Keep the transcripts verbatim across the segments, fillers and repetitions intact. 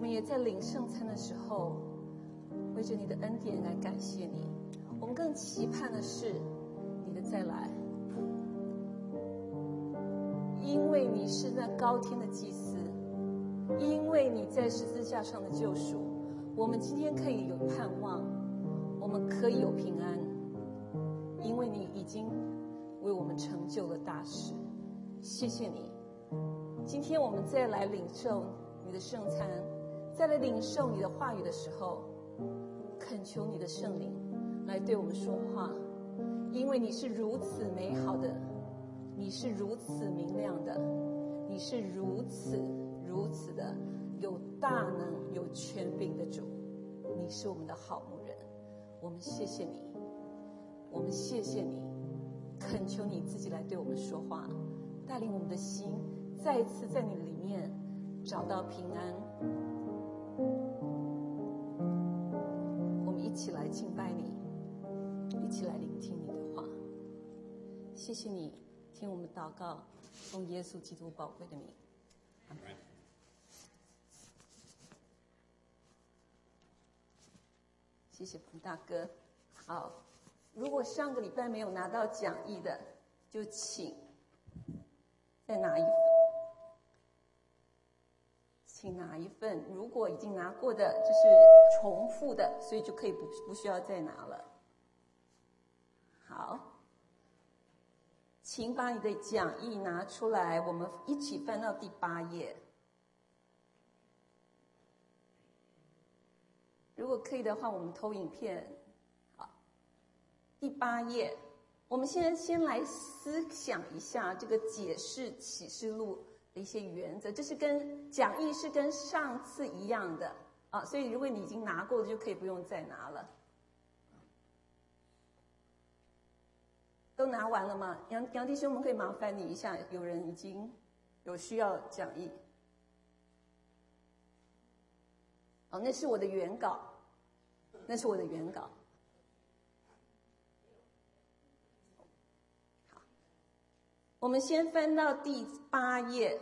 们也在领圣餐的时候，为着你的恩典来感谢你。我们更期盼的是你的再来，因为你是那高天的祭司，因为你在十字架上的救赎，我们今天可以有盼望，我们可以有平安，因为你已经为我们成就了大事。谢谢你。今天我们再来领受你的圣餐，再来领受你的话语的时候，恳求你的圣灵来对我们说话，因为你是如此美好的，你是如此明亮的，你是如此如此的有大能有权柄的主，你是我们的好牧人。我们谢谢你，我们谢谢你，恳求你自己来对我们说话，带领我们的心再一次在你里面找到平安。我们一起来敬拜你，一起来聆听你的话。谢谢你听我们祷告，奉耶稣基督宝贵的名，阿们。谢谢彭大哥。好，如果上个礼拜没有拿到讲义的，就请再拿一份，请拿一份。如果已经拿过的，这是重复的，所以就可以不不需要再拿了。好，请把你的讲义拿出来，我们一起翻到第八页。如果可以的话，我们投影片。好，第八页，我们现在先来思想一下这个解释启示录的一些原则。这是跟讲义是跟上次一样的啊，所以如果你已经拿过的，就可以不用再拿了。都拿完了吗？杨杨弟兄，我们可以麻烦你一下，有人已经有需要讲义。哦，那是我的原稿，那是我的原稿。好，我们先翻到第八页。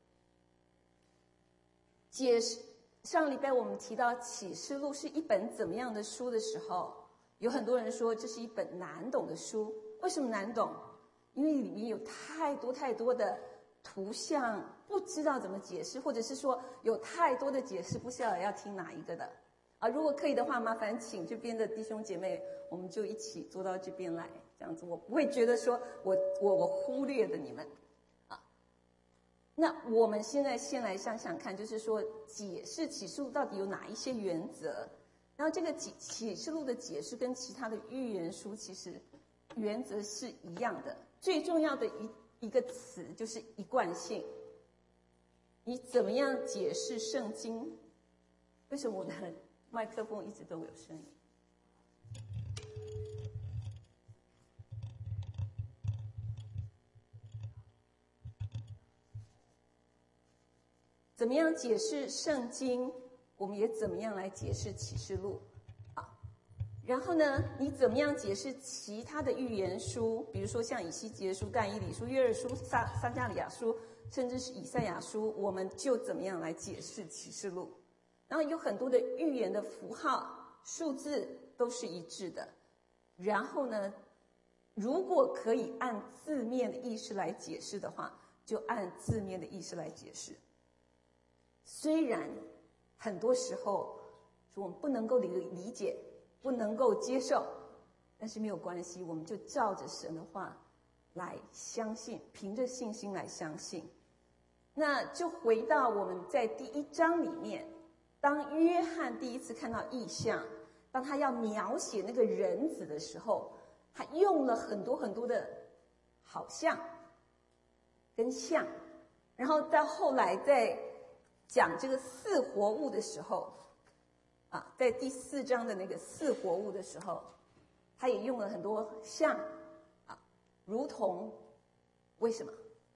解释上礼拜我们提到启示录是一本怎么样的书的时候，有很多人说这是一本难懂的书。为什么难懂？因为里面有太多太多的图像，不知道怎么解释，或者是说有太多的解释，不知道要听哪一个的啊。如果可以的话，麻烦请这边的弟兄姐妹，我们就一起坐到这边来，这样子我不会觉得说我我我忽略了你们啊。那我们现在先来想想看，就是说解释启示录到底有哪一些原则？然后这个启启示录的解释跟其他的预言书其实原则是一样的。最重要的一一个词就是一贯性。你怎么样解释圣经？为什么我的麦克风一直都有声音？怎么样解释圣经，我们也怎么样来解释启示录啊。然后呢，你怎么样解释其他的预言书，比如说像以西结书、但以理书、约珥书、撒撒迦利亚书，甚至是以赛亚书，我们就怎么样来解释启示录。然后有很多的预言的符号、数字都是一致的。然后呢，如果可以按字面的意思来解释的话，就按字面的意思来解释。虽然很多时候我们不能够理理解，不能够接受，但是没有关系，我们就照着神的话来相信，凭着信心来相信。那就回到我们在第一章里面，当约翰第一次看到异象，当他要描写那个人子的时候，他用了很多很多的好像跟像，然后到后来在讲这个四活物的时候啊，在第四章的那个四活物的时候，他也用了很多像啊，如同，为什么？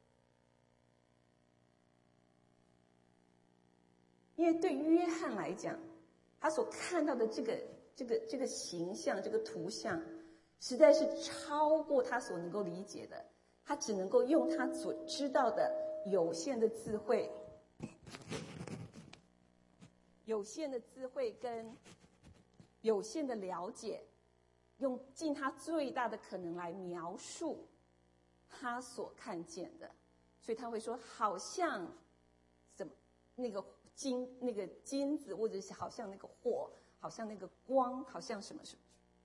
因为对约翰来讲，他所看到的这个这个这个形象，这个图像，实在是超过他所能够理解的，他只能够用他所知道的有限的智慧有限的智慧跟有限的了解，用尽他最大的可能来描述他所看见的。所以他会说，好像什么那个金那个金子，或者是好像那个火，好像那个光，好像什么什么。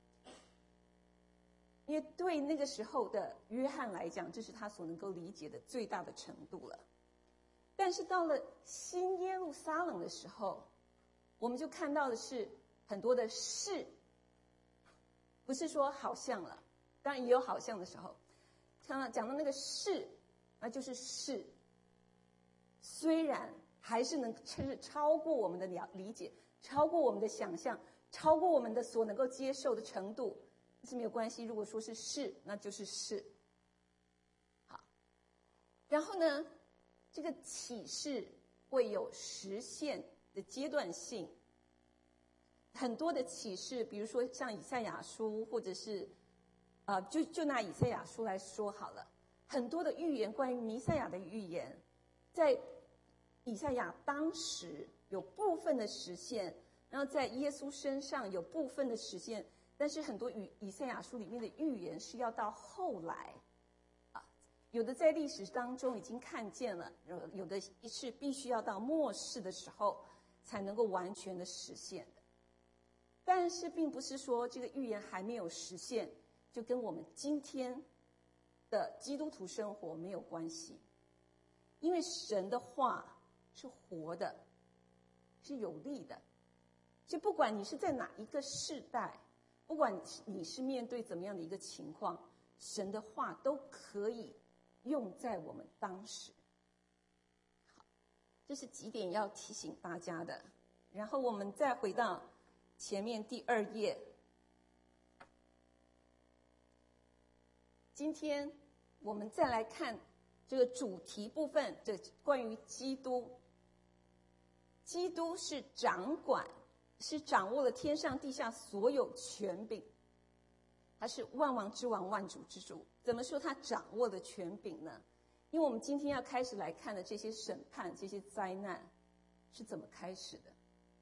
因为对那个时候的约翰来讲，这是他所能够理解的最大的程度了。但是到了新耶路撒冷的时候，我们就看到的是很多的是，不是说好像了，当然也有好像的时候。看到讲到那个是，那就是是，虽然还是能是超过我们的了理解，超过我们的想象，超过我们的所能够接受的程度，是没有关系。如果说是是，那就是是。好，然后呢，这个启示会有实现的阶段性。很多的启示，比如说像以赛亚书，或者是呃，就就拿以赛亚书来说好了，很多的预言，关于弥赛亚的预言，在以赛亚当时有部分的实现，然后在耶稣身上有部分的实现，但是很多以以赛亚书里面的预言是要到后来，啊，有的在历史当中已经看见了，有有的是必须要到末世的时候才能够完全的实现的。但是并不是说这个预言还没有实现，就跟我们今天的基督徒生活没有关系，因为神的话是活的，是有力的，所以不管你是在哪一个世代，不管你是面对怎么样的一个情况，神的话都可以用在我们当时。好，这是几点要提醒大家的。然后我们再回到前面第二页，今天我们再来看这个主题部分，这关于基督。基督是掌管，是掌握了天上地下所有权柄，他是万王之王，万主之主。怎么说他掌握了权柄呢？因为我们今天要开始来看的这些审判，这些灾难是怎么开始的？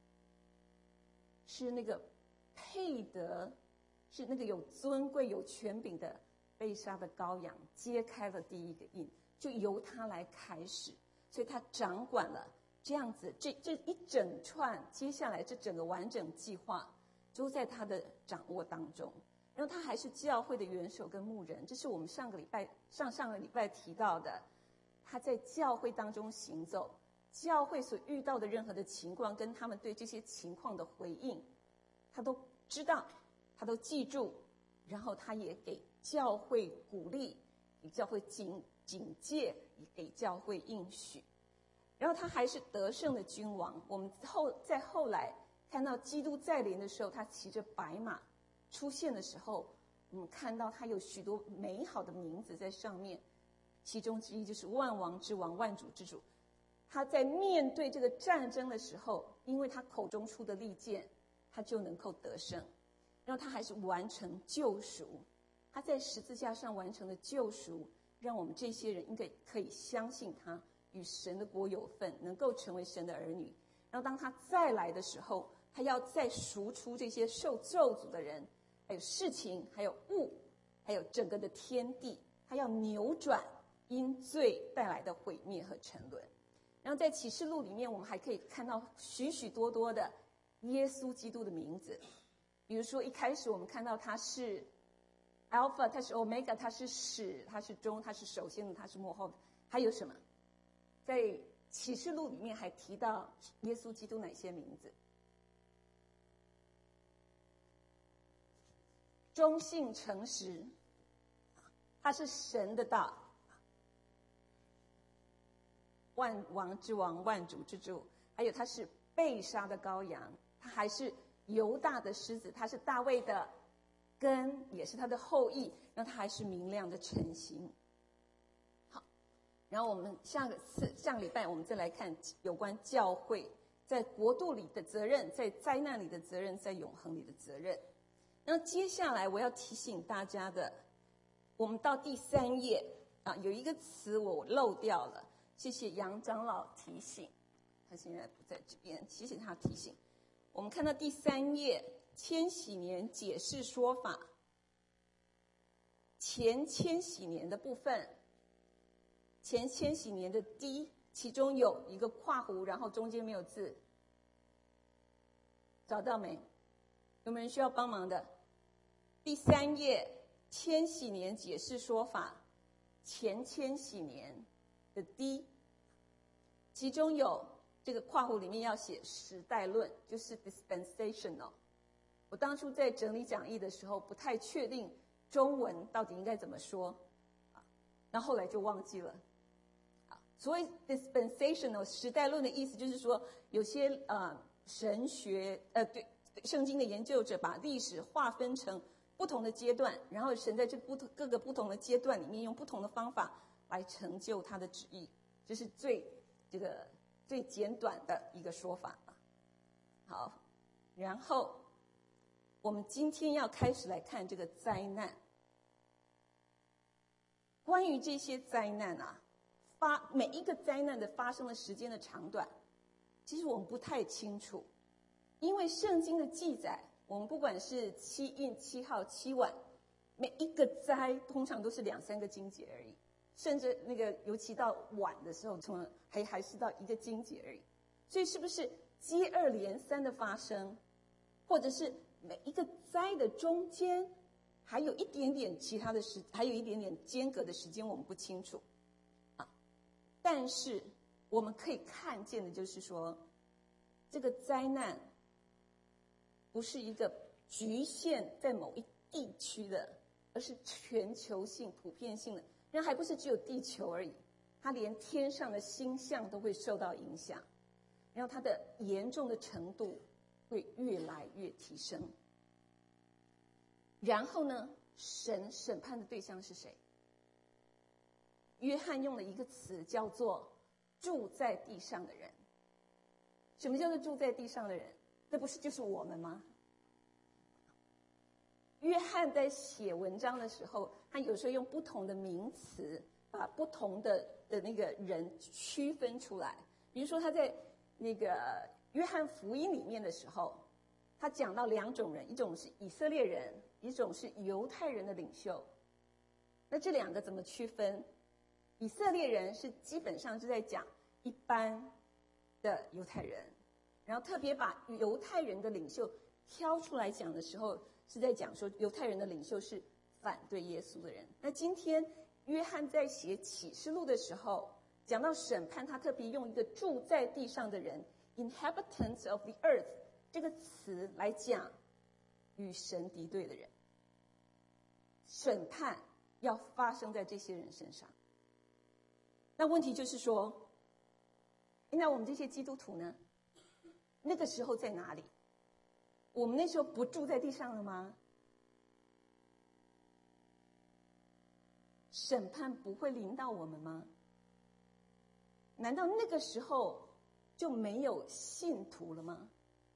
是那个配得，是那个有尊贵有权柄的被杀的羔羊揭开了第一个印，就由他来开始。所以他掌管了这样子，这这一整串，接下来这整个完整计划都在他的掌握当中。然后他还是教会的元首跟牧人，这是我们上个礼拜上上个礼拜提到的，他在教会当中行走，教会所遇到的任何的情况，跟他们对这些情况的回应，他都知道，他都记住，然后他也给教会鼓励，给教会警警戒，也给教会应许。然后他还是得胜的君王。我们后在后来看到基督再临的时候，他骑着白马出现的时候，我们看到他有许多美好的名字在上面，其中之一就是万王之王，万主之主。他在面对这个战争的时候，因为他口中出的利剑，他就能够得胜。然后他还是完成救赎，他在十字架上完成的救赎，让我们这些人应该可以相信他，与神的国有份，能够成为神的儿女。然后当他再来的时候，他要再赎出这些受咒诅的人，还有事情，还有物，还有整个的天地，他要扭转因罪带来的毁灭和沉沦。然后在启示录里面，我们还可以看到许许多多的耶稣基督的名字。比如说一开始我们看到他是 Alpha， 他是 Omega， 他是始，他是终，他是首先的，他是末后的。还有什么？在启示录里面还提到耶稣基督哪些名字？忠信诚实，他是神的道，万王之王，万主之主。还有他是被杀的羔羊，他还是犹大的狮子，他是大卫的根，也是他的后裔，然后他还是明亮的晨星。好，然后我们下个次上个礼拜我们再来看有关教会在国度里的责任，在灾难里的责任，在永恒里的责任。那接下来我要提醒大家的，我们到第三页啊，有一个词我漏掉了，谢谢杨长老提醒。 他现在不在这边，谢谢他提醒。我们看到第三页，千禧年解释说法，前千禧年的部分，前千禧年的 D， 其中有一个括弧，然后中间没有字，找到没？有没有人需要帮忙的？第三页，千禧年解释说法，前千禧年的 D， 其中有这个括弧里面要写时代论，就是 dispensational。我当初在整理讲义的时候，不太确定中文到底应该怎么说，啊，那后来就忘记了。啊，所谓 dispensational 时代论的意思，就是说有些呃神学呃对圣经的研究者把历史划分成不同的阶段，然后神在这不同各个不同的阶段里面用不同的方法来成就他的旨意，这是最这个最简短的一个说法。好，然后我们今天要开始来看这个灾难。关于这些灾难啊，发每一个灾难的发生的时间的长短，其实我们不太清楚，因为圣经的记载，我们不管是七印、七号、七晚，每一个灾通常都是两三个经节而已，甚至那个尤其到晚的时候，从还还是到一个经节而已。所以是不是接二连三的发生，或者是每一个灾的中间还有一点点其他的时，还有一点点间隔的时间，我们不清楚啊。但是我们可以看见的就是说，这个灾难不是一个局限在某一地区的，而是全球性、普遍性的。然后还不是只有地球而已，它连天上的星象都会受到影响，然后它的严重的程度会越来越提升。然后呢，神审判的对象是谁？约翰用了一个词叫做住在地上的人。什么叫做住在地上的人？这不是就是我们吗？约翰在写文章的时候，他有时候用不同的名词把不同的的那个人区分出来。比如说他在那个约翰福音里面的时候，他讲到两种人，一种是以色列人，一种是犹太人的领袖。那这两个怎么区分？以色列人是基本上是在讲一般的犹太人，然后特别把犹太人的领袖挑出来讲的时候，是在讲说犹太人的领袖是反对耶稣的人。那今天约翰在写启示录的时候，讲到审判，他特别用一个住在地上的人 inhabitants of the earth 这个词来讲与神敌对的人，审判要发生在这些人身上。那问题就是说，那我们这些基督徒呢？那个时候在哪里？我们那时候不住在地上了吗？审判不会临到我们吗？难道那个时候就没有信徒了吗？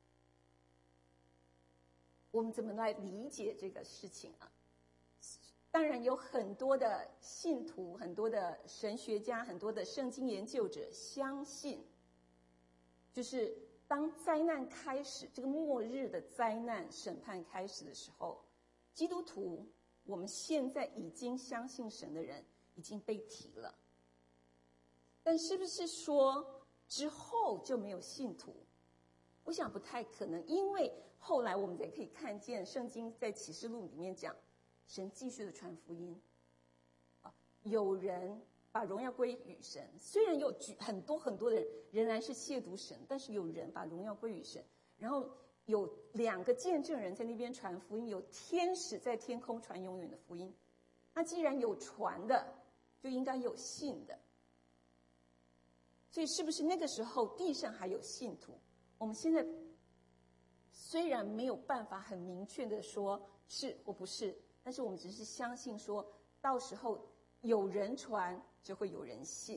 我们怎么来理解这个事情啊？当然有很多的信徒，很多的神学家，很多的圣经研究者相信，就是当灾难开始，这个末日的灾难审判开始的时候，基督徒我们现在已经相信神的人已经被提了。但是不是说之后就没有信徒？我想不太可能，因为后来我们也可以看见圣经在启示录里面讲，神继续的传福音，啊，有人把荣耀归于神。虽然有很多很多的人仍然是亵渎神，但是有人把荣耀归于神。然后有两个见证人在那边传福音，有天使在天空传永远的福音。那既然有传的，就应该有信的。所以是不是那个时候地上还有信徒？我们现在虽然没有办法很明确的说是或不是，但是我们只是相信说，到时候有人传，就会有人信。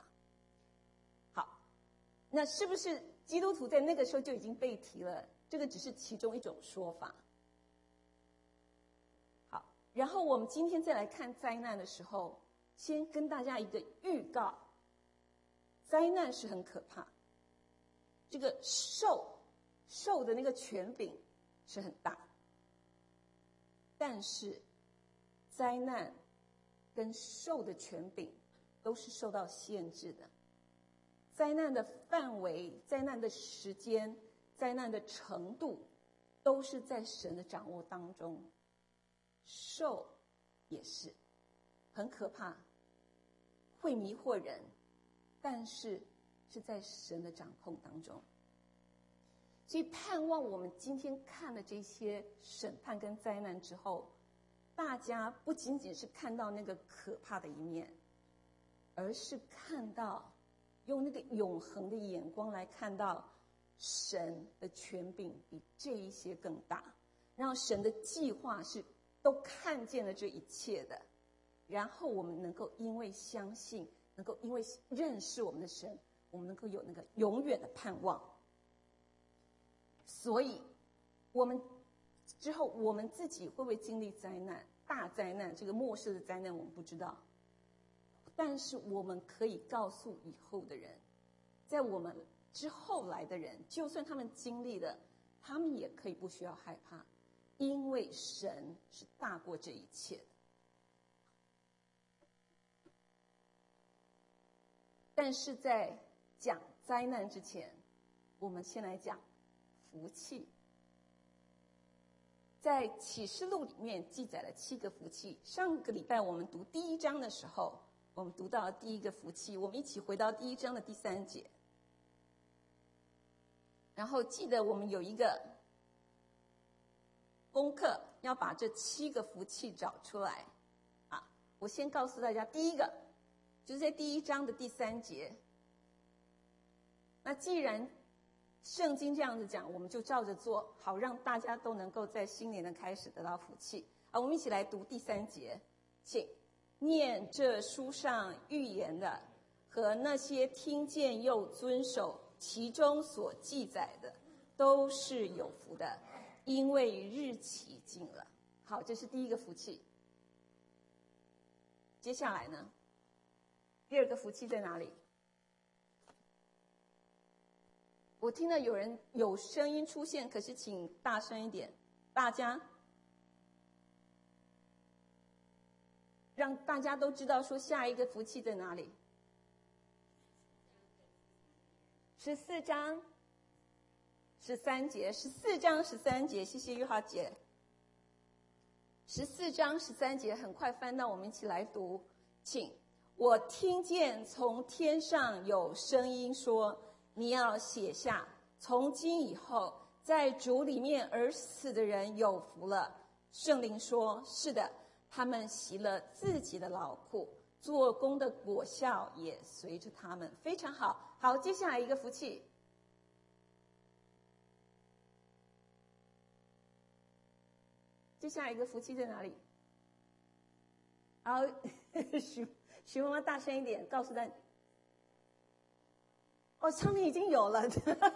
好，那是不是基督徒在那个时候就已经被提了？这个只是其中一种说法。好，然后我们今天再来看灾难的时候，先跟大家一个预告，灾难是很可怕， 这个兽兽的那个权柄是很大，但是灾难跟兽的权柄都是受到限制的。灾难的范围、灾难的时间、灾难的程度，都是在神的掌握当中。兽也是很可怕，会迷惑人，但是是在神的掌控当中。所以盼望我们今天看了这些审判跟灾难之后，大家不仅仅是看到那个可怕的一面，而是看到用那个永恒的眼光来看到神的权柄比这一些更大，让神的计划是都看见了这一切的，然后我们能够因为相信，能够因为认识我们的神，我们能够有那个永远的盼望。所以我们之后我们自己会不会经历灾难、大灾难，这个末世的灾难我们不知道，但是我们可以告诉以后的人，在我们之后来的人，就算他们经历了，他们也可以不需要害怕，因为神是大过这一切的。但是在讲灾难之前，我们先来讲福气。在启示录里面记载了七个福气。上个礼拜我们读第一章的时候，我们读到了第一个福气，我们一起回到第一章的第三节。然后记得我们有一个功课，要把这七个福气找出来。啊，我先告诉大家，第一个就是在第一章的第三节。那既然圣经这样子讲，我们就照着做，好让大家都能够在新年的开始得到福气。好，我们一起来读第三节，请念这书上预言的和那些听见又遵守其中所记载的，都是有福的，因为日期近了。好，这是第一个福气。接下来呢，第二个福气在哪里？我听到有人有声音出现，可是请大声一点，大家让大家都知道说下一个福气在哪里。十四章十三节，十四章十三节，谢谢玉华姐。十四章十三节，很快翻到，我们一起来读，请。我听见从天上有声音说，你要写下，从今以后在主里面而死的人有福了。圣灵说，是的，他们习了自己的劳苦，做工的果效也随着他们。非常好。好，接下来一个福气。接下来一个福气在哪里？好，许许妈妈大声一点告诉大家。哦，上面已经有了。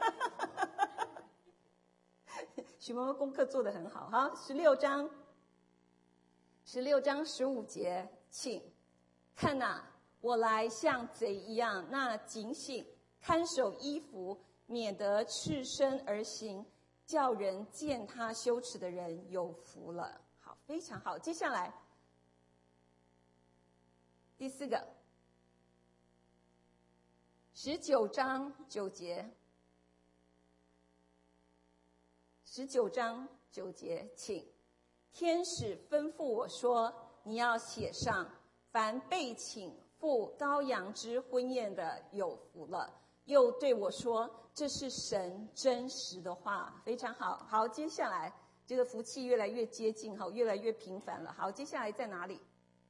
许妈妈功课做得很好。好，十六章，十六章十五节，请看哪、啊，我来像贼一样，那警醒看守衣服，免得赤身而行，叫人见他羞耻的人有福了。好，非常好。接下来第四个。十九章九节，十九章九节，请天使吩咐我说，你要写上，凡被请赴羔羊之婚宴的有福了。又对我说，这是神真实的话。非常好。好，接下来这个福气越来越接近，好，越来越频繁了。好，接下来在哪里？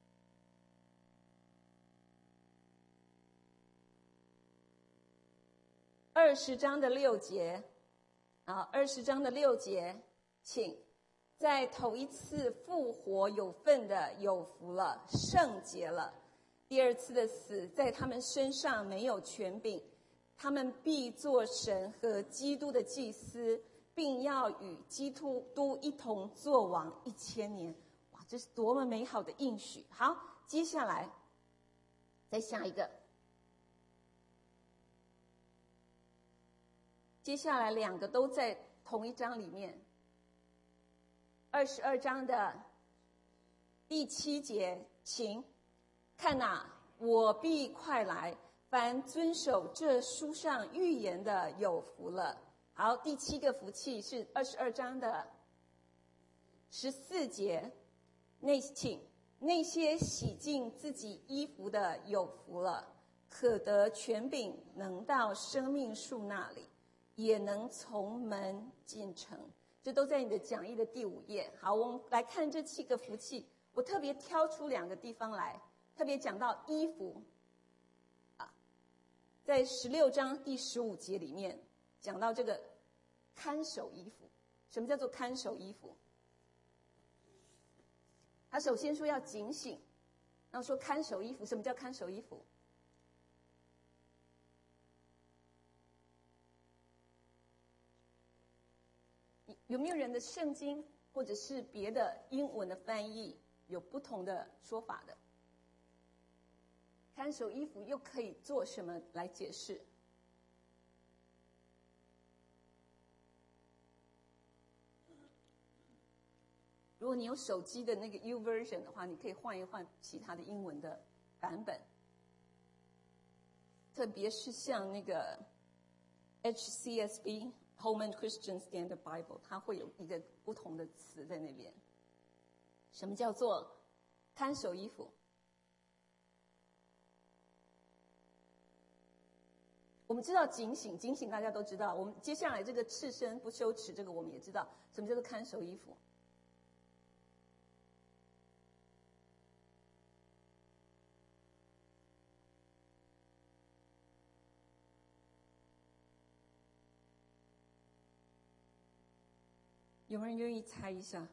二十章的六节，啊，二十章的六节，请在头一次复活有份的有福了，圣洁了。第二次的死在他们身上没有权柄，他们必做神和基督的祭司，并要与基督都一同作王一千年。哇，这是多么美好的应许！好，接下来再下一个。 接下来两个都在同一章里面，二十二章的第七节，请看哪，我必快来，凡遵守这书上预言的有福了。好，第七个福气是二十二章的十四节，那请那些洗净自己衣服的有福了，可得权柄，能到生命树那里，也能从门进城。这都在你的讲义的第五页。好，我们来看这七个福气，我特别挑出两个地方来，特别讲到衣服啊，在十六章第十五节里面讲到这个看守衣服。什么叫做看守衣服？他首先说要警醒，然后说看守衣服。什么叫看守衣服？有没有人的圣经或者是别的英文的翻译有不同的说法的？看守衣服又可以做什么来解释？如果你有手机的那个 U version 的话，你可以换一换其他的英文的版本，特别是像那个 H C S B。Holman Christian Standard Bible， 它会有一个不同的词在那边。什么叫做看守衣服？我们知道警醒，警醒大家都知道。我们接下来这个赤身不羞耻，这个我们也知道。什么叫做看守衣服？有没有人愿意猜一下？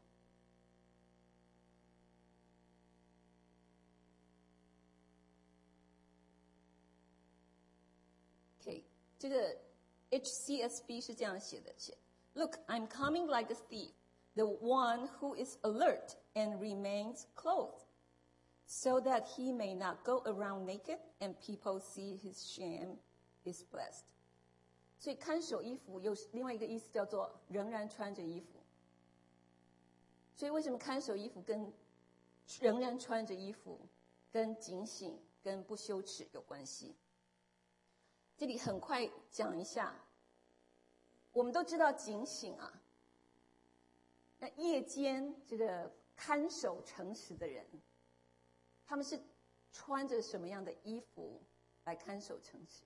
这个 H C S B 是这样写的，写 Look, I'm coming like a thief, the one who is alert and remains clothed, so that he may not go around naked and people see his shame is blessed. 所以看守衣服有另外一个意思叫做仍然穿着衣服。所以为什么看守衣服跟仍然穿着衣服跟警醒跟不羞耻有关系？这里很快讲一下，我们都知道警醒啊，那夜间这个看守城池的人，他们是穿着什么样的衣服来看守城池？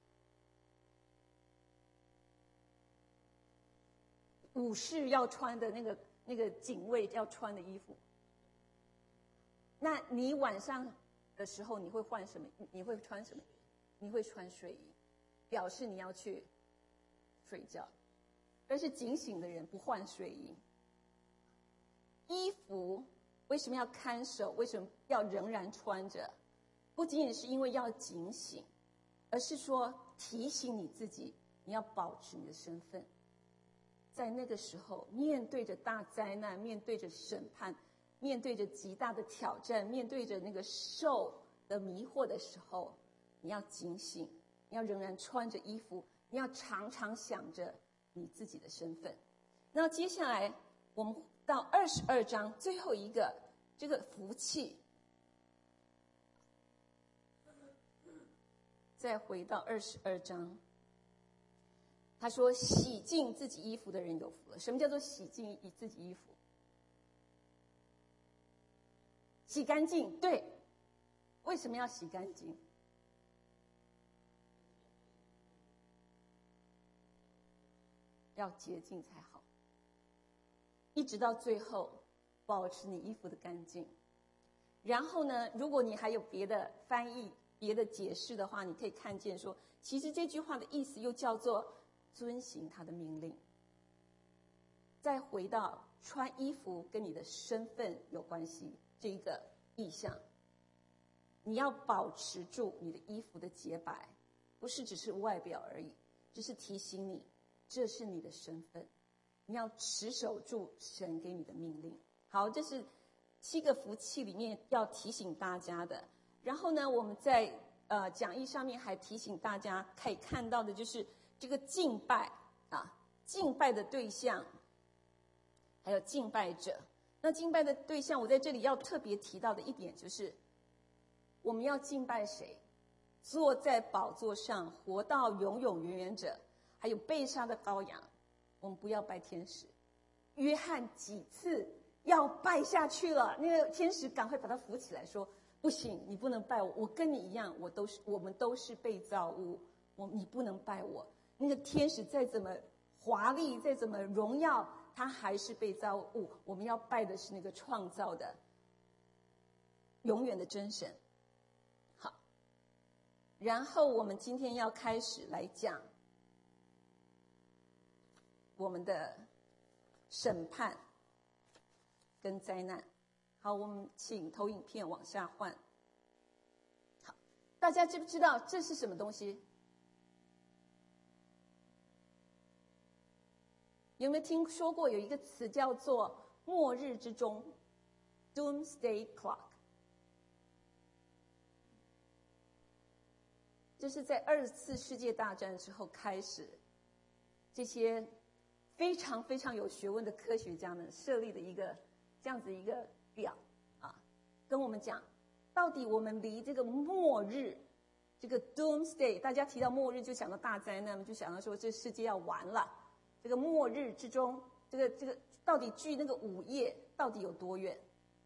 武士要穿的那个那个警卫要穿的衣服。那你晚上的时候你会换什么？你会穿什么？你会穿睡衣，表示你要去睡觉。但是警醒的人不换睡衣。衣服为什么要看守？为什么要仍然穿着？不仅仅是因为要警醒，而是说提醒你自己，你要保持你的身份。在那个时候，面对着大灾难，面对着审判，面对着极大的挑战，面对着那个兽的迷惑的时候，你要警醒，你要仍然穿着衣服，你要常常想着你自己的身份。那接下来我们到二十二章最后一个这个福气，再回到二十二章，他说洗净自己衣服的人有福了。什么叫做洗净自己衣服？洗干净，对。为什么要洗干净？要洁净才好，一直到最后保持你衣服的干净。然后呢，如果你还有别的翻译别的解释的话，你可以看见说，其实这句话的意思又叫做遵行他的命令。再回到穿衣服跟你的身份有关系这一个意象，你要保持住你的衣服的洁白，不是只是外表而已，只是提醒你这是你的身份，你要持守住神给你的命令。好，这是七个福气里面要提醒大家的。然后呢，我们在呃讲义上面还提醒大家可以看到的就是这个敬拜啊，敬拜的对象，还有敬拜者。那敬拜的对象，我在这里要特别提到的一点就是，我们要敬拜谁？坐在宝座上活到永永远远者，还有被杀的羔羊。我们不要拜天使。约翰几次要拜下去了，那个天使赶快把他扶起来，说：“不行，你不能拜我，我跟你一样，我都是我们都是被造物，我你不能拜我。那个天使再怎么华丽，再怎么荣耀，他还是被造物。我们要拜的是那个创造的、永远的真神。”好，然后我们今天要开始来讲我们的审判跟灾难。好，我们请投影片往下换。好，大家知不知道这是什么东西？有没有听说过有一个词叫做末日之钟 Doomsday Clock？ 这是在二次世界大战之后开始，这些非常非常有学问的科学家们设立的一个这样子一个表啊，跟我们讲，到底我们离这个末日，这个 Doomsday， 大家提到末日就想到大灾难，就想到说这世界要完了。这个末日之中，这个这个到底距那个午夜到底有多远？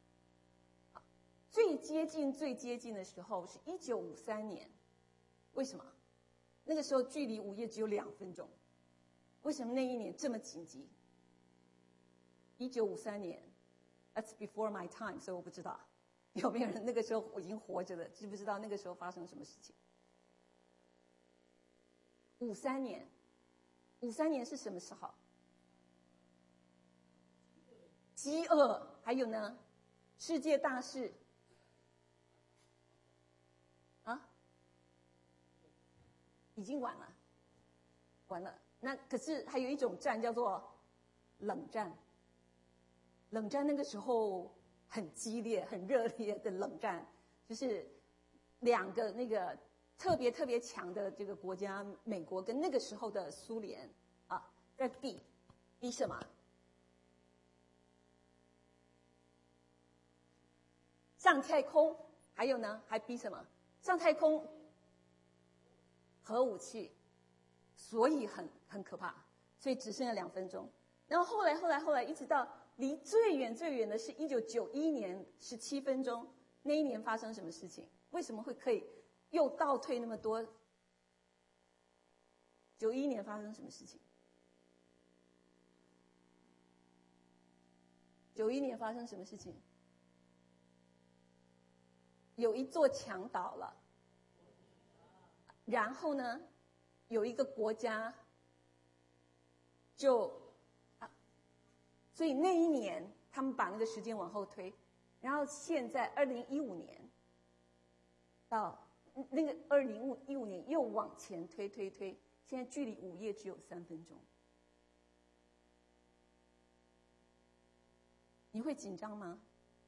最接近最接近的时候是一九五三年，为什么？那个时候距离午夜只有两分钟。为什么那一年这么紧急？一九五三年 ，That's before my time， 所以我不知道有没有人那个时候已经活着的，知不知道那个时候发生什么事情？五三年，五三年是什么时候？饥饿，还有呢，世界大事。啊，已经完了，完了。那可是还有一种战叫做冷战。冷战那个时候很激烈、很热烈的冷战，就是两个那个特别特别强的这个国家，美国跟那个时候的苏联啊，在比比什么？上太空，还有呢，还比什么？上太空核武器。所以很很可怕，所以只剩下两分钟。然后后来后来后来，一直到离最远最远的是一九九一年十七分钟。那一年发生什么事情？为什么会可以又倒退那么多？九一年发生什么事情？九一年发生什么事情？有一座墙倒了，然后呢？有一个国家就啊，所以那一年他们把那个时间往后推，然后现在二零一五年到那个二零一五年又往前推推推，现在距离午夜只有三分钟。你会紧张吗？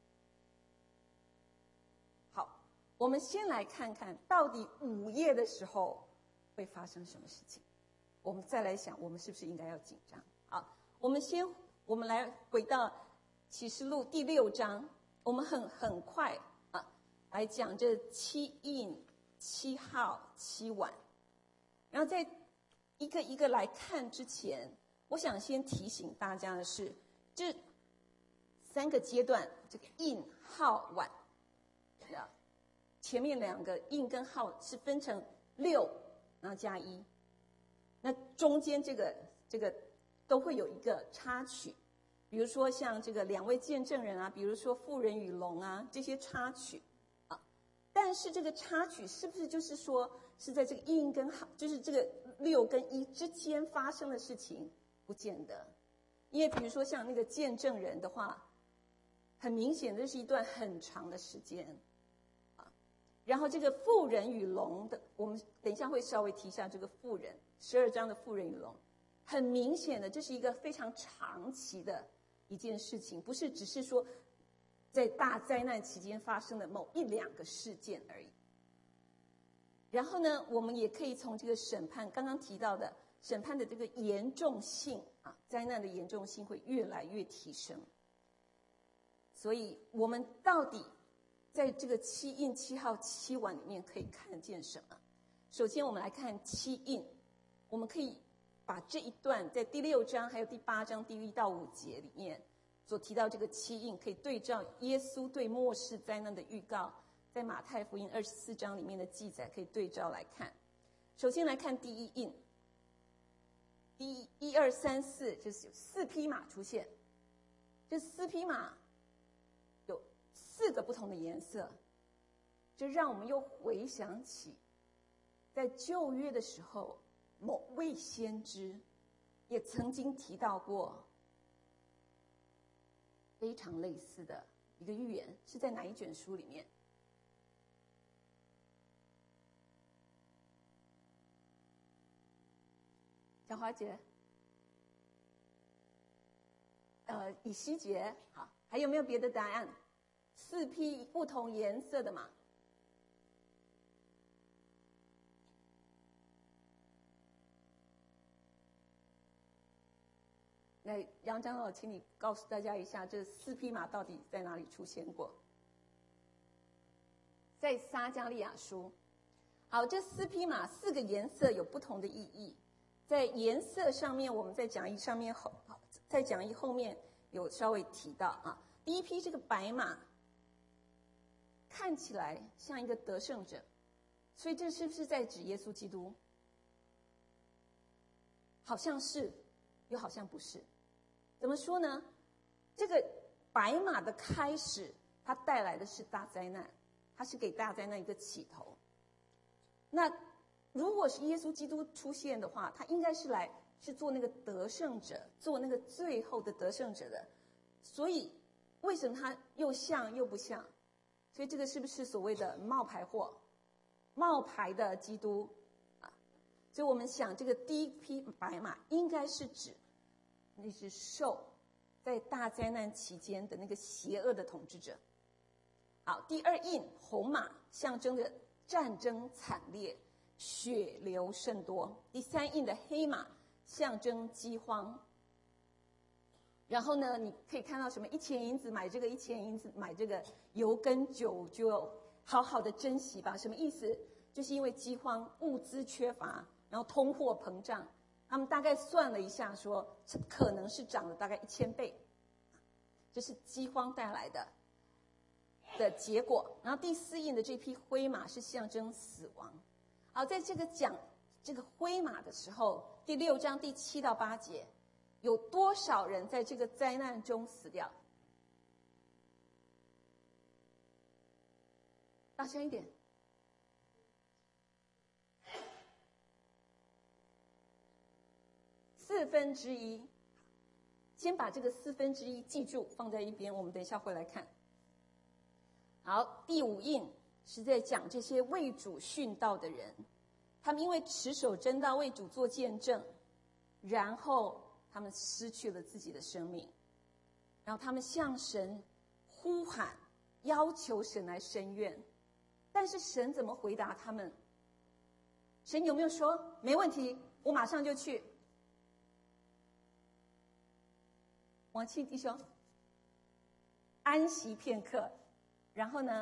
好，我们先来看看到底午夜的时候会发生什么事情，我们再来想，我们是不是应该要紧张？好，我们先，我们来回到启示录第六章，我们很很快啊来讲这七印、七号、七碗。然后在一个一个来看之前，我想先提醒大家的是，这三个阶段，这个印、号、碗，啊，前面两个印跟号是分成六。然后加一，那中间这个这个都会有一个插曲，比如说像这个两位见证人啊，比如说妇人与龙啊，这些插曲啊。但是这个插曲是不是就是说是在这个印跟号，就是这个六跟一之间发生的事情？不见得，因为比如说像那个见证人的话，很明显这是一段很长的时间。然后这个妇人与龙的，我们等一下会稍微提一下这个妇人，十二章的妇人与龙，很明显的这是一个非常长期的一件事情，不是只是说在大灾难期间发生的某一两个事件而已。然后呢，我们也可以从这个审判刚刚提到的审判的这个严重性啊，灾难的严重性会越来越提升。所以我们到底在这个七印七号七碗里面可以看见什么？首先我们来看七印，我们可以把这一段在第六章还有第八章第一到五节里面所提到这个七印，可以对照耶稣对末世灾难的预告，在马太福音二十四章里面的记载，可以对照来看。首先来看第一印，第一一二三四，就是有四匹马出现，这四匹马有四个不同的颜色，这让我们又回想起在旧约的时候，某位先知也曾经提到过非常类似的一个预言，是在哪一卷书里面？小华姐，呃，以西结，好，还有没有别的答案？四匹不同颜色的马。那杨长老，请你告诉大家一下，这四匹马到底在哪里出现过？在撒迦利亚书。好，这四匹马四个颜色有不同的意义。在颜色上面，我们在讲义上面后，在讲义后面有稍微提到啊。第一匹这个白马看起来像一个得胜者，所以这是不是在指耶稣基督？好像是，又好像不是。怎么说呢？这个白马的开始，它带来的是大灾难，它是给大灾难一个起头。那如果是耶稣基督出现的话，他应该是来是做那个得胜者，做那个最后的得胜者的。所以为什么他又像又不像？所以这个是不是所谓的冒牌货、冒牌的基督啊？所以我们想，这个第一匹白马应该是指那只兽在大灾难期间的那个邪恶的统治者。好，第二印红马象征着战争惨烈，血流甚多。第三印的黑马象征饥荒。然后呢，你可以看到什么？一钱银子买这个，一钱银子买这个，油跟酒就好好的珍惜吧。什么意思？就是因为饥荒，物资缺乏，然后通货膨胀。他们大概算了一下说，可能是涨了大概一千倍，这是饥荒带来的的结果。然后第四印的这匹灰马是象征死亡。好，在这个讲这个灰马的时候，第六章第七到八节，有多少人在这个灾难中死掉？大声一点。四分之一。先把这个四分之一记住，放在一边，我们等一下会来看。好，第五印是在讲这些为主殉道的人，他们因为持守真道为主做见证，然后他们失去了自己的生命，然后他们向神呼喊，要求神来伸冤，但是神怎么回答他们？神有没有说没问题，我马上就去？王庆弟兄，安息片刻，然后呢，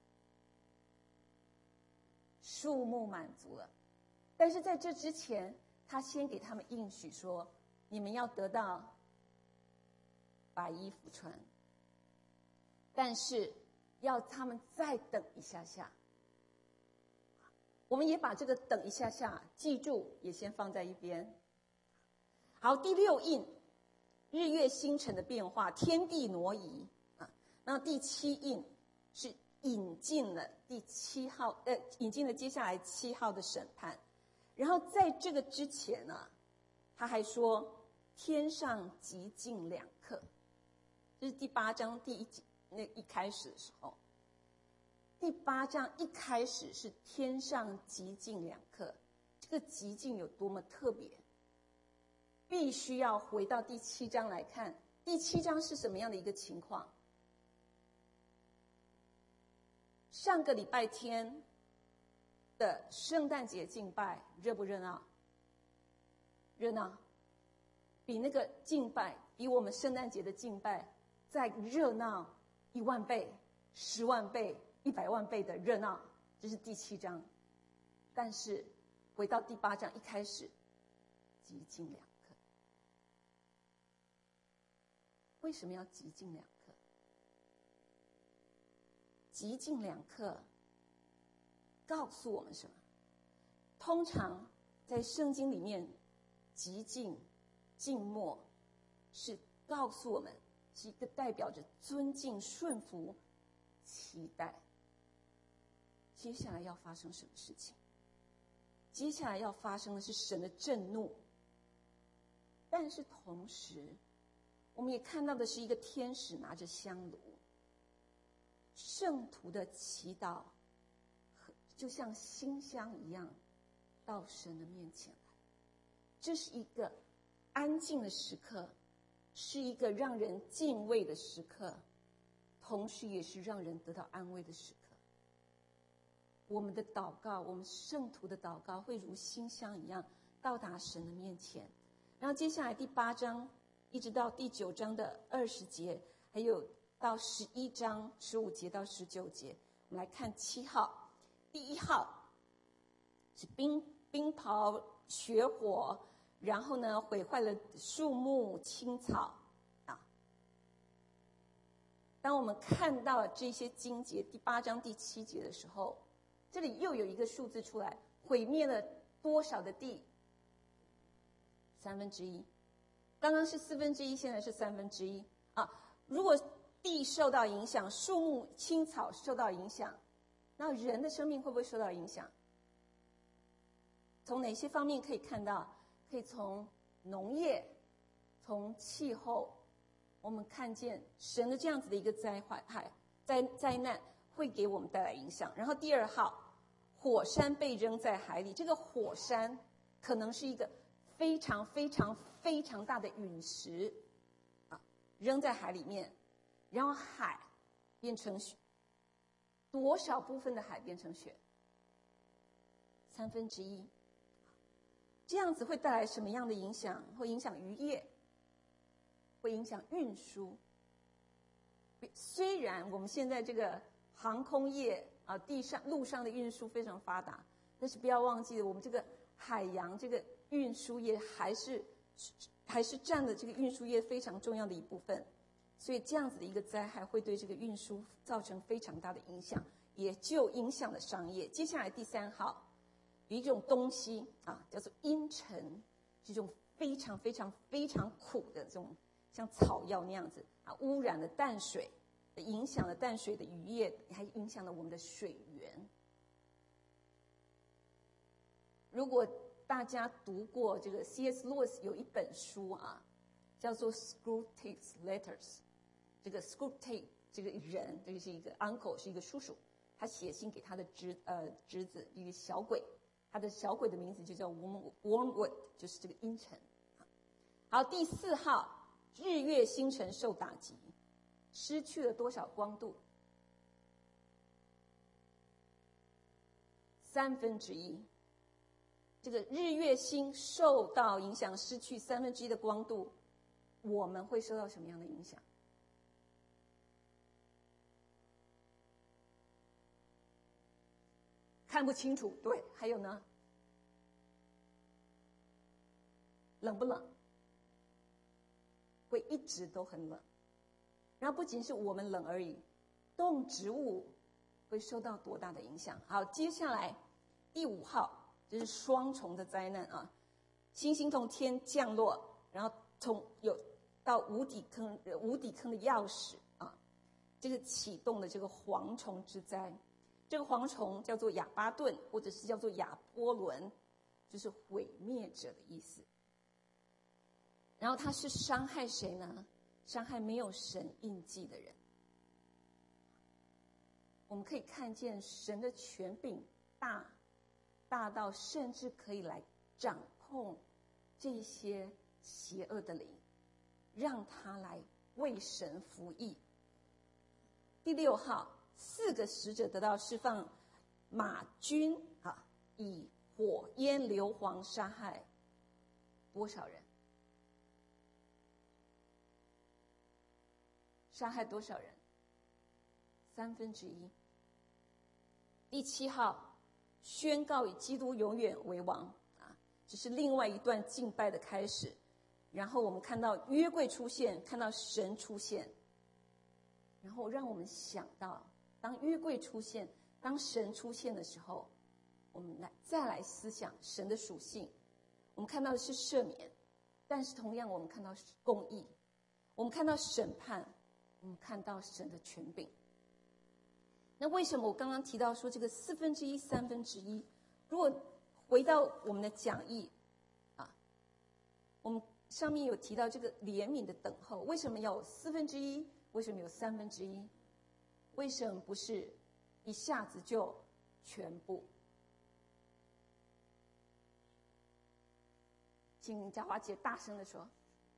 数目满足了，但是在这之前，他先给他们应许说，你们要得到白衣服穿，但是要他们再等一下下。我们也把这个等一下下记住，也先放在一边。好，第六印，日月星辰的变化，天地挪移啊。那第七印是引进了第七号，呃，引进了接下来七号的审判。然后在这个之前呢、啊，他还说天上极尽两刻，这是第八章第一集那一开始的时候。第八章一开始是天上极尽两刻，这个极尽有多么特别？必须要回到第七章来看，第七章是什么样的一个情况？上个礼拜天的圣诞节敬拜热不热闹？ 热闹，比那个敬拜，比我们圣诞节的敬拜再热闹一万倍、十万倍、一百万倍的热闹。这是第七章。但是回到第八章一开始，极尽两刻。为什么要极尽两刻？极尽两刻告诉我们什么？通常在圣经里面，极尽、静默是告诉我们，是一个代表着尊敬、顺服、期待。接下来要发生什么事情？接下来要发生的是神的震怒。但是同时，我们也看到的是一个天使拿着香炉，圣徒的祈祷就像馨香一样到神的面前来。这是一个安静的时刻，是一个让人敬畏的时刻，同时也是让人得到安慰的时刻。我们的祷告，我们圣徒的祷告会如馨香一样到达神的面前。然后接下来第八章一直到第九章的二十节，还有到十一章十五节到十九节，我们来看七号。第一号是冰冰雹、雪火，然后呢毁坏了树木、青草啊。当我们看到这些经节，第八章第七节的时候，这里又有一个数字出来，毁灭了多少的地？三分之一。刚刚是四分之一，现在是三分之一啊。如果地受到影响，树木、青草受到影响，那人的生命会不会受到影响？从哪些方面可以看到？可以从农业，从气候，我们看见神的这样子的一个灾害、灾灾难会给我们带来影响。然后第二号，火山被扔在海里。这个火山可能是一个非常非常非常大的陨石啊，扔在海里面，然后海变成雪。多少部分的海变成雪？三分之一。这样子会带来什么样的影响？会影响渔业，会影响运输。虽然我们现在这个航空业啊，地上、陆上的运输非常发达，但是不要忘记了，我们这个海洋这个运输业还是还是占了这个运输业非常重要的一部分。所以这样子的一个灾害会对这个运输造成非常大的影响，也就影响了商业。接下来第三号，有一种东西啊，叫做阴沉，这种非常非常非常苦的这种像草药那样子啊，污染了淡水，影响了淡水的渔业，还影响了我们的水源。如果大家读过这个 C S Lewis 有一本书啊，叫做 Screwtape's Letters。这个 Screwtape 这个人，这个是一个 uncle， 是一个叔叔，他写信给他的侄呃侄子一个小鬼，他的小鬼的名字就叫 Wormwood， 就是这个阴沉。好，第四号，日月星辰受打击，失去了多少光度？三分之一。这个日月星受到影响，失去三分之一的光度，我们会受到什么样的影响？看不清楚，对，还有呢？冷不冷？会一直都很冷。然后不仅是我们冷而已，动植物会受到多大的影响？好，接下来第五号，这是双重的灾难啊！星星从天降落，然后从有到无底坑，无底坑的钥匙啊，这个启动了这个蝗虫之灾。这个蝗虫叫做亚巴顿，或者是叫做亚波伦，就是毁灭者的意思。然后它是伤害谁呢？伤害没有神印记的人。我们可以看见神的权柄大，大到甚至可以来掌控这些邪恶的灵，让他来为神服役。第六号，四个使者得到释放，马军啊，以火焰硫磺杀害多少人？杀害多少人？三分之一。第七号，宣告以基督永远为王啊，这是另外一段敬拜的开始。然后我们看到约柜出现，看到神出现，然后让我们想到，当约柜出现，当神出现的时候，我们来再来思想神的属性。我们看到的是赦免，但是同样我们看到公义，我们看到审判，我们看到神的权柄。那为什么我刚刚提到说这个四分之一、三分之一？如果回到我们的讲义啊，我们上面有提到这个怜悯的等候，为什么要有四分之一？为什么有三分之一？为什么不是一下子就全部？请嘉华姐大声的说。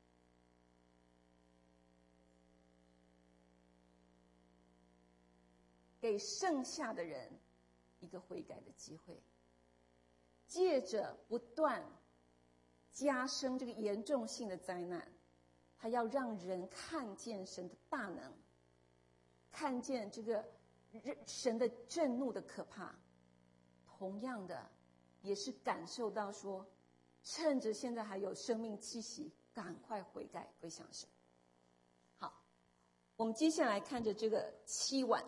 给剩下的人一个悔改的机会，借着不断加深这个严重性的灾难，他要让人看见神的大能，看见这个神的震怒的可怕，同样的也是感受到说，趁着现在还有生命气息，赶快悔改归向神。好，我们接下来看着这个七碗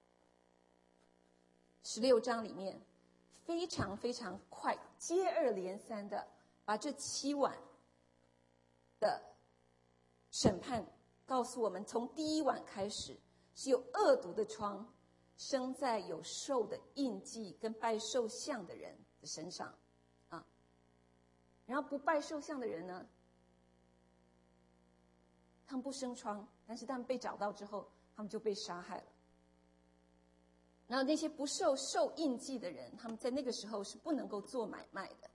十六章里面，非常非常快，接二连三的把这七碗的审判告诉我们。从第一碗开始，是有恶毒的疮生在有兽的印记跟拜兽像的人的身上啊。然后不拜兽像的人呢，他们不生疮，但是他们被找到之后，他们就被杀害了。然后那些不受受印记的人，他们在那个时候是不能够做买卖的。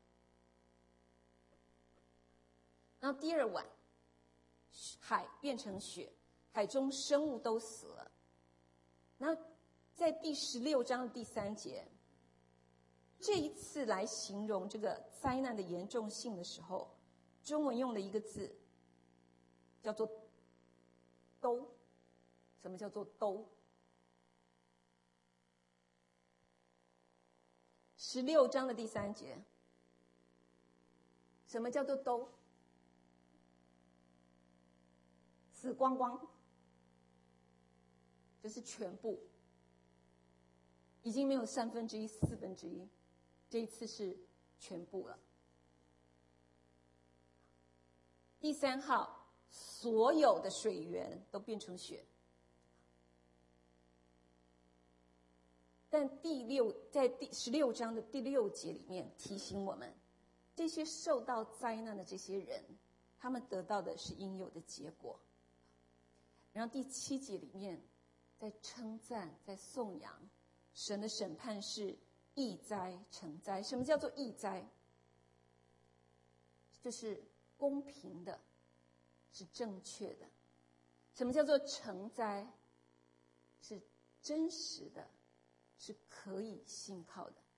然后第二碗，海变成血，海中生物都死了。然后在第十六章的第三节，这一次来形容这个灾难的严重性的时候，中文用了一个字，叫做“兜”。什么叫做“兜”？十六章的第三节，什么叫做都？死光光，就是全部，已经没有三分之一、四分之一，这一次是全部了。第三号，所有的水源都变成血。但第六在第十六章的第六节里面提醒我们，这些受到灾难的这些人，他们得到的是应有的结果。然后第七节里面在称赞，在颂扬神的审判是义灾惩灾。什么叫做义灾？就是公平的，是正确的。什么叫做惩灾？是真实的，是可以信靠的。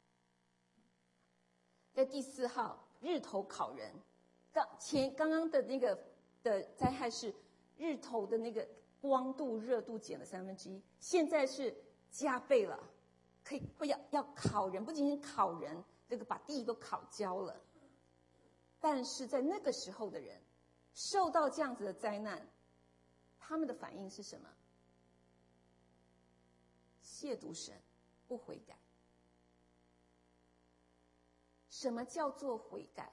在第四号，日头烤人。刚前刚刚的那个的灾害是日头的那个光度热度减了三分之一，现在是加倍了，可以不要要烤人，不仅仅烤人，这个把地都烤焦了。但是在那个时候的人受到这样子的灾难，他们的反应是什么？亵渎神，不悔改。什么叫做悔改？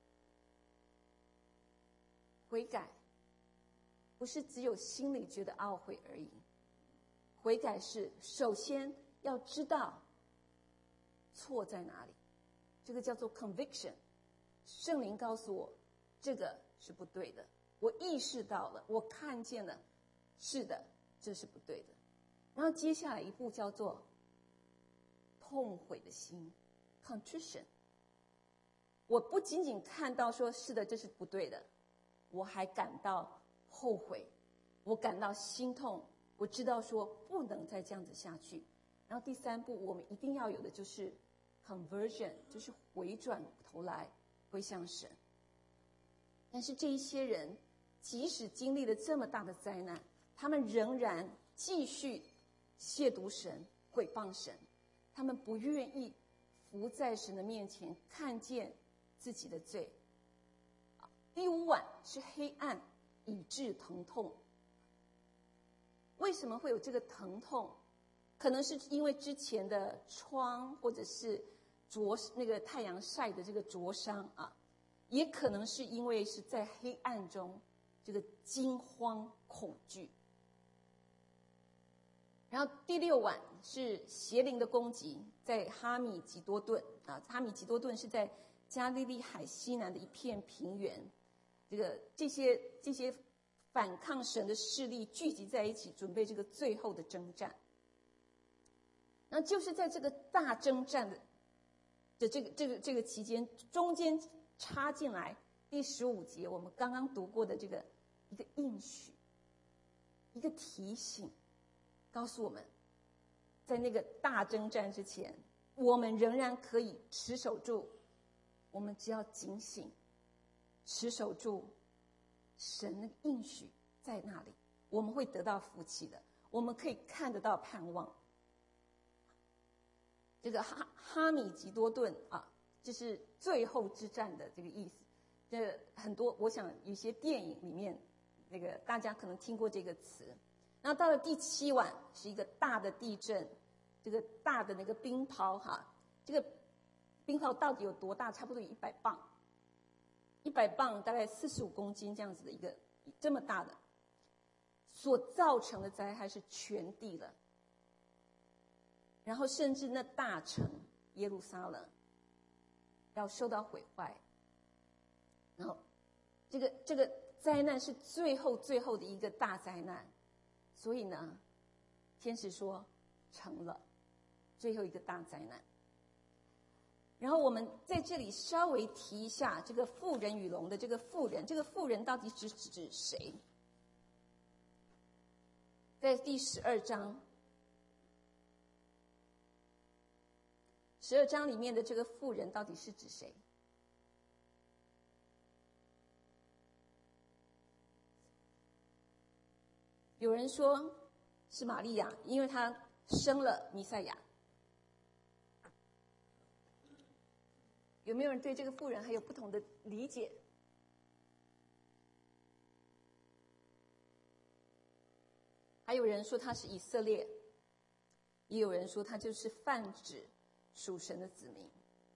悔改不是只有心里觉得懊悔而已，悔改是首先要知道错在哪里，这个叫做 conviction。 圣灵告诉我这个是不对的，我意识到了，我看见了，是的，这是不对的。然后接下来一步叫做痛悔的心 contrition。 我不仅仅看到说是的，这是不对的，我还感到后悔，我感到心痛，我知道说不能再这样子下去。然后第三步我们一定要有的就是 conversion， 就是回转头来归向神。 但是这一些人即使经历了这么大的灾难，他们仍然继续亵渎神、毁谤神，他们不愿意伏在神的面前看见自己的罪。第五晚是黑暗以致疼痛。为什么会有这个疼痛？可能是因为之前的疮，或者是灼那个太阳晒的这个灼伤啊，也可能是因为是在黑暗中这个惊慌恐惧。然后第六晚是邪灵的攻击，在哈米吉多顿啊，哈米吉多顿是在加利利海西南的一片平原，这个这些这些反抗神的势力聚集在一起，准备这个最后的征战。那就是在这个大征战的的这个这个这个期间，中间插进来第十五节我们刚刚读过的这个一个应许，一个提醒，告诉我们，在那个大征战之前，我们仍然可以持守住，我们只要警醒，持守住神的应许在那里，我们会得到福气的，我们可以看得到盼望。这个哈哈米吉多顿啊，就是最后之战的这个意思。这很多，我想有些电影里面，那个大家可能听过这个词。然后到了第七晚是一个大的地震，这个大的那个冰雹哈，这个冰雹到底有多大？差不多有一百磅，一百磅大概四十五公斤这样子的一个这么大的，所造成的灾害是全地了。然后甚至那大城耶路撒冷要受到毁坏，然后这个这个灾难是最后最后的一个大灾难，所以呢，天使说成了最后一个大灾难。然后我们在这里稍微提一下这个妇人与龙的这个妇人，这个妇人到底指指谁？在第十二章。十二章里面的这个妇人到底是指谁？有人说是玛利亚，因为她生了弥赛亚。有没有人对这个妇人还有不同的理解？还有人说她是以色列，也有人说她就是泛指属神的子民。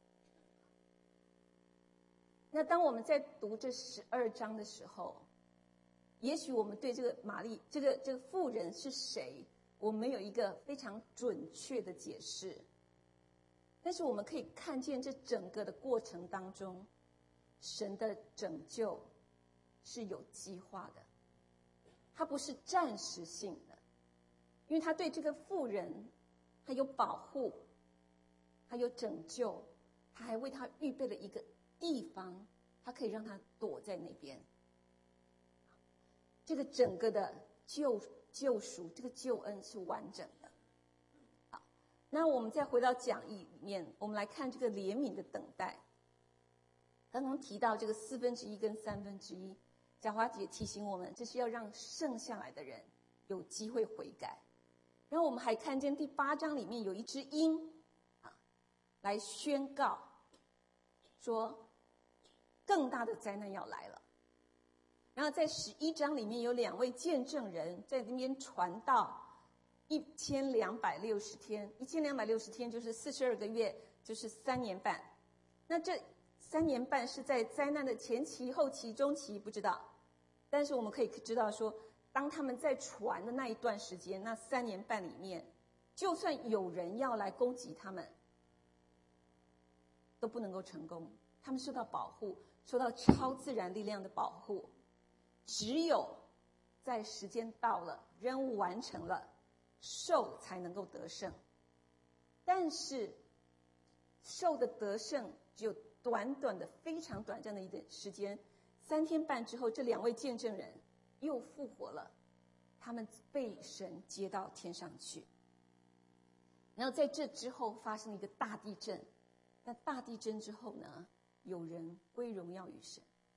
那当我们在读这十二章的时候，也许我们对这个玛丽这个这个妇人是谁，我们没有一个非常准确的解释，但是我们可以看见这整个的过程当中，神的拯救是有计划的，它不是暂时性的，因为他对这个妇人他有保护，他有拯救，他还为他预备了一个地方，他可以让他躲在那边。这个整个的救救赎，这个救恩是完整的。好，那我们再回到讲义里面，我们来看这个怜悯的等待。刚刚提到这个四分之一跟三分之一，贾华姐提醒我们，这是要让剩下来的人有机会悔改。然后我们还看见第八章里面有一只鹰啊，来宣告说更大的灾难要来了。然后在十一章里面有两位见证人在那边传道一千两百六十天，一千两百六十天就是四十二个月，就是三年半。那这三年半是在灾难的前期、后期、中期，不知道。但是我们可以知道说，当他们在传的那一段时间，那三年半里面，就算有人要来攻击他们，都不能够成功。他们受到保护，受到超自然力量的保护。只有在时间到了，任务完成了，兽才能够得胜。但是兽的得胜只有短短的、非常短暂的一点时间，三天半之后，这两位见证人又复活了，他们被神接到天上去。然后在这之后发生了一个大地震，那大地震之后呢，有人归荣耀于神。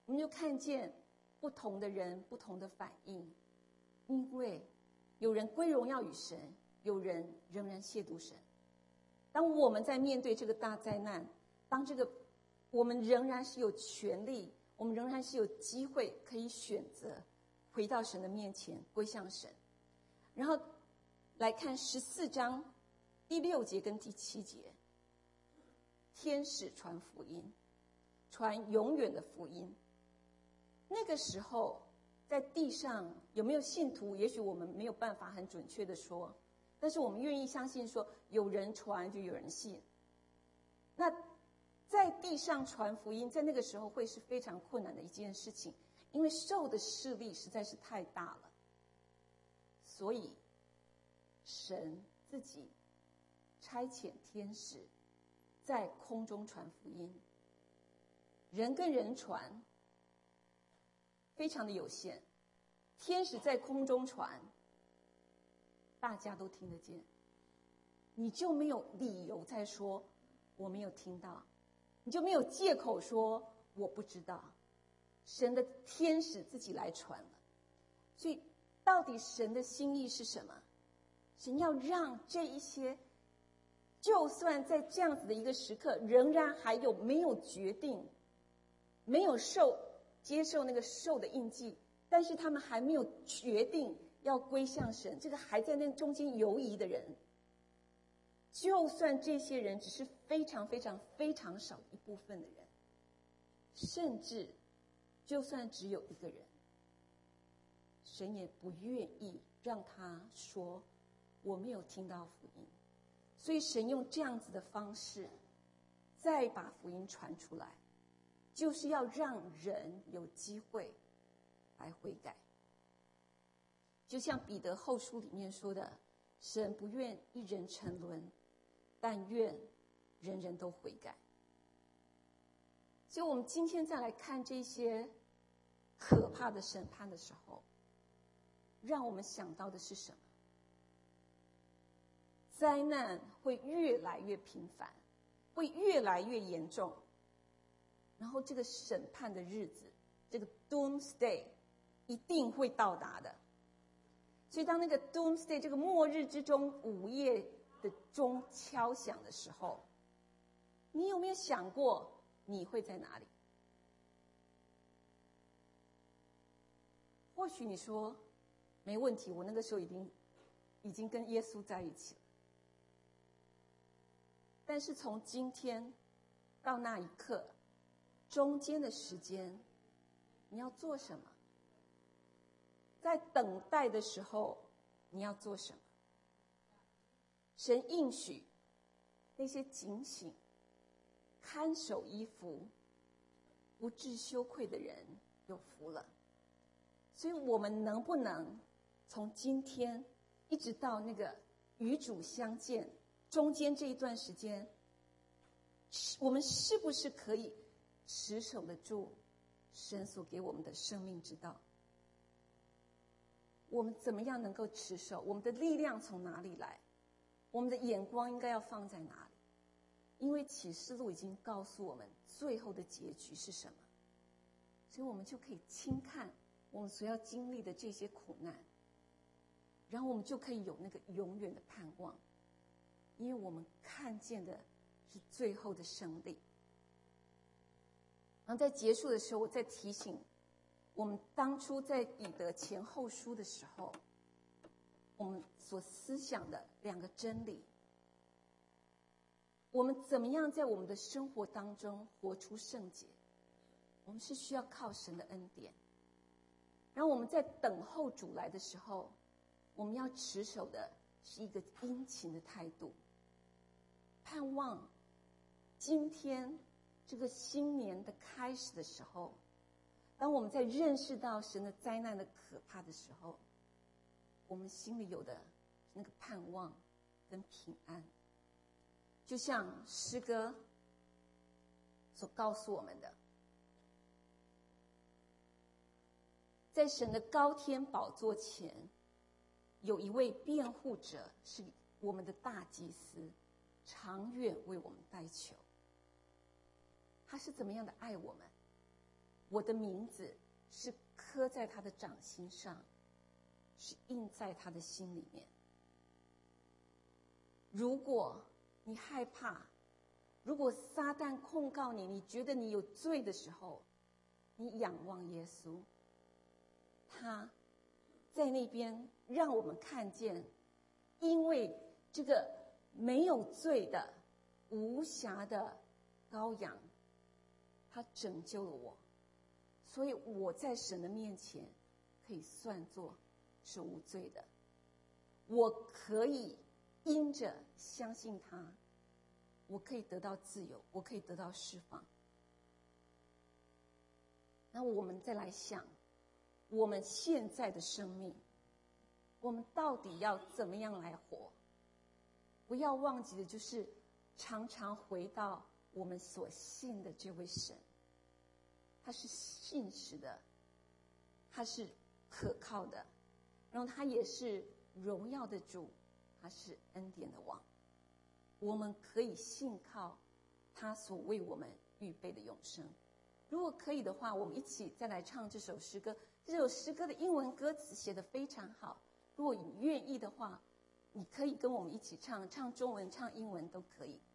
我们就看见不同的人不同的反应，因为有人归荣耀与神，有人仍然亵渎神。当我们在面对这个大灾难，当这个我们仍然是有权利，我们仍然是有机会可以选择回到神的面前，归向神。然后来看十四章第六节跟第七节，天使传福音，传永远的福音。那个时候在地上有没有信徒，也许我们没有办法很准确的说，但是我们愿意相信说，有人传就有人信。那在地上传福音，在那个时候会是非常困难的一件事情，因为兽的势力实在是太大了。所以神自己差遣天使在空中传福音，人跟人传非常的有限，天使在空中传，大家都听得见，你就没有理由再说我没有听到，你就没有借口说我不知道。神的天使自己来传了。所以到底神的心意是什么？神要让这一些就算在这样子的一个时刻，仍然还有没有决定，没有受接受那个受的印记，但是他们还没有决定要归向神，这个还在那中间游移的人，就算这些人只是非常非常非常少一部分的人，甚至就算只有一个人，神也不愿意让他说我没有听到福音。所以神用这样子的方式再把福音传出来，就是要让人有机会来悔改。就像彼得后书里面说的，神不愿一人沉沦，但愿人人都悔改。所以我们今天再来看这些可怕的审判的时候，让我们想到的是什么？灾难会越来越频繁，会越来越严重，然后这个审判的日子，这个 doomsday 一定会到达的。所以当那个 doomsday 这个末日之中午夜的钟敲响的时候，你有没有想过你会在哪里？或许你说没问题，我那个时候已经已经跟耶稣在一起了。但是从今天到那一刻，中间的时间，你要做什么？在等待的时候，你要做什么？神应许那些警醒、看守衣服、不致羞愧的人有福了。所以我们能不能从今天一直到那个与主相见中间这一段时间，我们是不是可以持守得住神所给我们的生命之道？我们怎么样能够持守？我们的力量从哪里来？我们的眼光应该要放在哪里？因为启示录已经告诉我们最后的结局是什么，所以我们就可以轻看我们所要经历的这些苦难，然后我们就可以有那个永远的盼望，因为我们看见的是最后的胜利。然后在结束的时候，我再提醒我们当初在彼得前后书的时候，我们所思想的两个真理，我们怎么样在我们的生活当中活出圣洁，我们是需要靠神的恩典。然后我们在等候主来的时候，我们要持守的是一个殷勤的态度，盼望今天这个新年的开始的时候，当我们在认识到神的灾难的可怕的时候，我们心里有的那个盼望跟平安，就像诗歌所告诉我们的，在神的高天宝座前，有一位辩护者，是我们的大祭司，长远为我们代求。他是怎么样的爱我们？ 我的名字是刻在他的掌心上，是印在他的心里面。如果你害怕，如果撒旦控告你，你觉得你有罪的时候，你仰望耶稣，他在那边让我们看见，因为这个没有罪的无瑕的羔羊，他拯救了我，所以我在神的面前可以算作是无罪的。我可以因着相信他，我可以得到自由，我可以得到释放。那我们再来想，我们现在的生命，我们到底要怎么样来活？不要忘记的就是常常回到我们所信的这位神，他是信实的，他是可靠的，然后他也是荣耀的主，他是恩典的王。我们可以信靠他所为我们预备的永生。如果可以的话，我们一起再来唱这首诗歌。这首诗歌的英文歌词写得非常好，如果你愿意的话，你可以跟我们一起唱，唱中文唱英文都可以。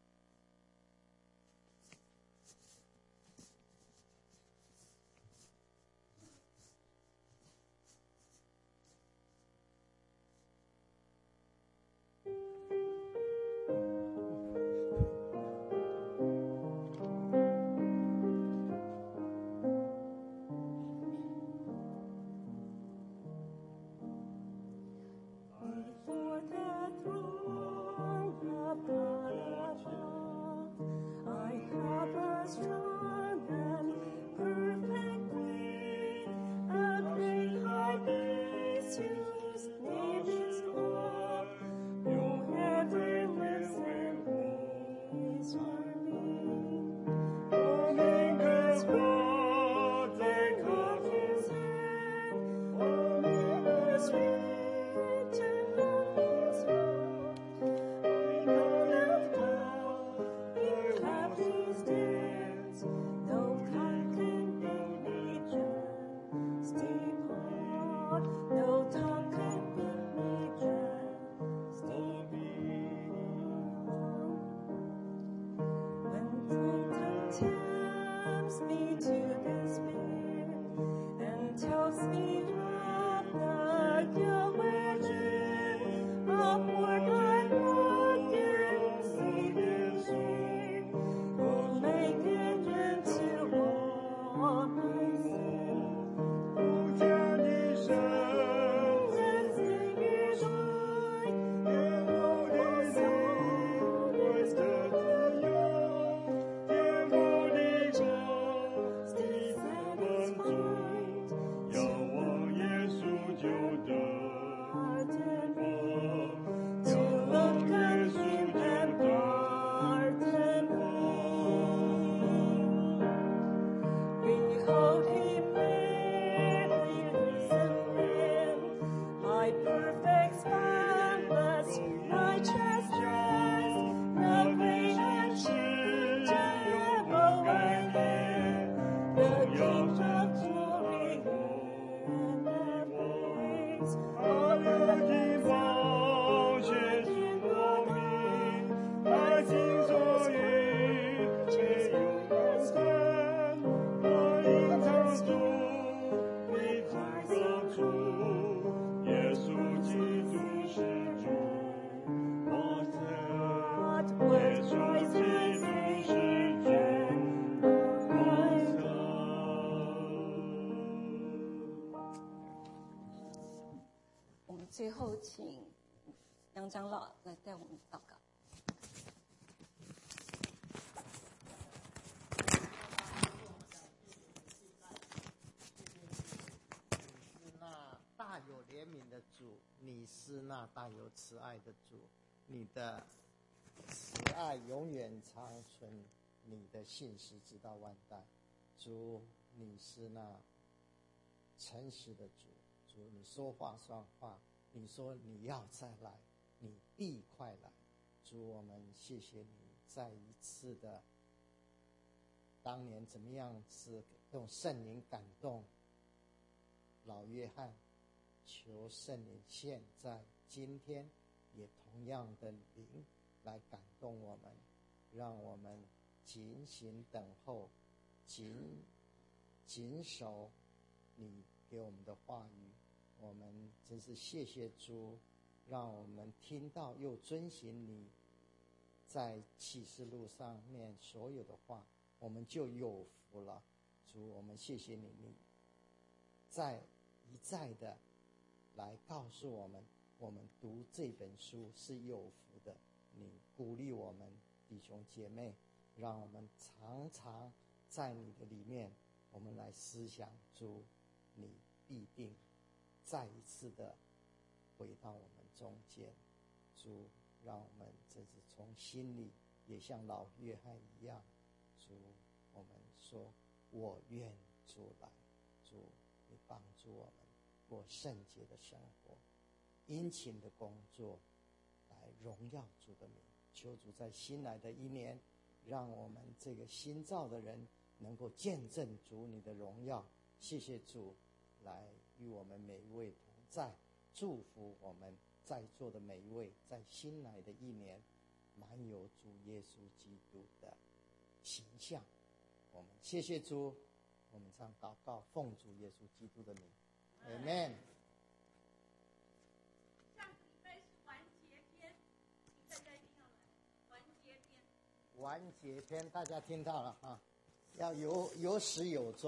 最后，请杨长老来带我们祷告。 你是那大有怜悯的主，你是那大有慈爱的主，你的慈爱永远长存，你的信实直到万代。主，你是那诚实的主，主，你说话算话。你说你要再来，你必快来。主，我们谢谢你再一次的当年怎么样是用圣灵感动老约翰，求圣灵现在今天也同样的灵来感动我们，让我们警醒等候，谨谨守你给我们的话语。我们真是谢谢主，让我们听到又遵行你在启示录上面所有的话，我们就有福了。主，我们谢谢你，你再一再的来告诉我们，我们读这本书是有福的。你鼓励我们弟兄姐妹，让我们常常在你的里面，我们来思想，主，你必定再一次的回到我们中间。主，让我们真是从心里也像老约翰一样，主，我们说我愿主来。主，你帮助我们过圣洁的生活，殷勤的工作，来荣耀主的名。求主在新来的一年，让我们这个新造的人能够见证主你的荣耀。谢谢主来与我们每一位同在，祝福我们在座的每一位，在新来的一年满有主耶稣基督的形象。我们谢谢主，我们这样祷告，奉主耶稣基督的名 Amen。 下个礼拜是完结篇，大家一定要来完结篇。 完结篇大家听到了啊，要有有始有终。